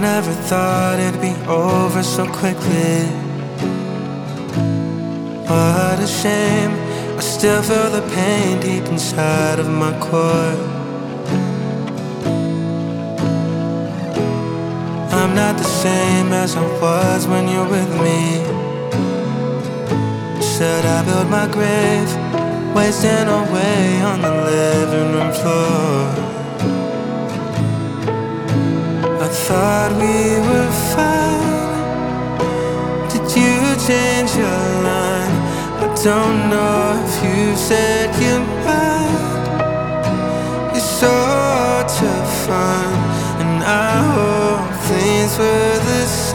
never thought it'd be over so quickly. What a shame, I still feel the pain deep inside of my core. I'm not the same as I was when you're with me. Should I build my grave, wasting away on the living room floor? I thought we were fine. Did you change your line? I don't know if you said you're mine. You're so hard to find, and I hope things were the same.